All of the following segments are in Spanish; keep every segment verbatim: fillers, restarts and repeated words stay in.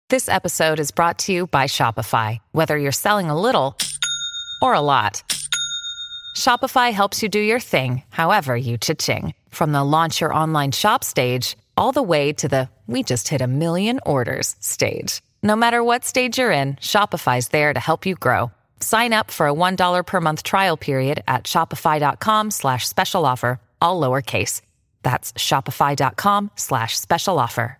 This episode is brought to you by Shopify. Whether you're selling a little or a lot, Shopify helps you do your thing, however you cha-ching. From the launch your online shop stage, all the way to the we just hit a million orders stage. No matter what stage you're in, Shopify's there to help you grow. Sign up for a one dollar per month trial period at shopify.com slash special offer, all lowercase. That's shopify.com slash special offer.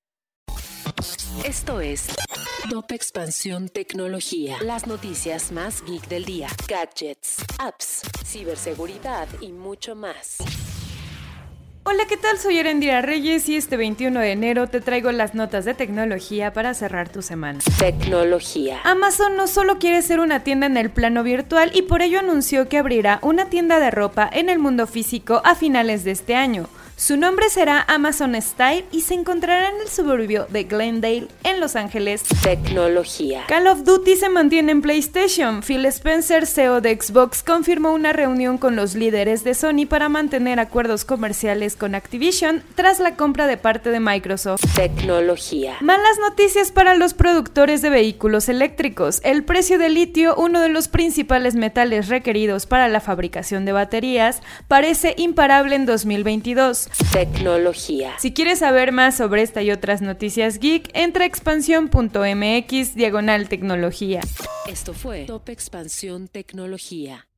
Esto es Top Expansión Tecnología. Las noticias más geek del día. Gadgets, apps, ciberseguridad y mucho más. Hola, ¿qué tal? Soy Erendira Reyes y este veintiuno de enero te traigo las notas de tecnología para cerrar tu semana. Tecnología. Amazon no solo quiere ser una tienda en el plano virtual y por ello anunció que abrirá una tienda de ropa en el mundo físico a finales de este año. Su nombre será Amazon Style y se encontrará en el suburbio de Glendale, en Los Ángeles. Tecnología. Call of Duty se mantiene en PlayStation. Phil Spencer, C E O de Xbox, confirmó una reunión con los líderes de Sony para mantener acuerdos comerciales con Activision tras la compra de parte de Microsoft. Tecnología. Malas noticias para los productores de vehículos eléctricos. El precio del litio, uno de los principales metales requeridos para la fabricación de baterías, parece imparable en dos mil veintidós. Tecnología. Si quieres saber más sobre esta y otras noticias geek, entra a expansión.mx diagonal tecnología. Esto fue Top Expansión Tecnología.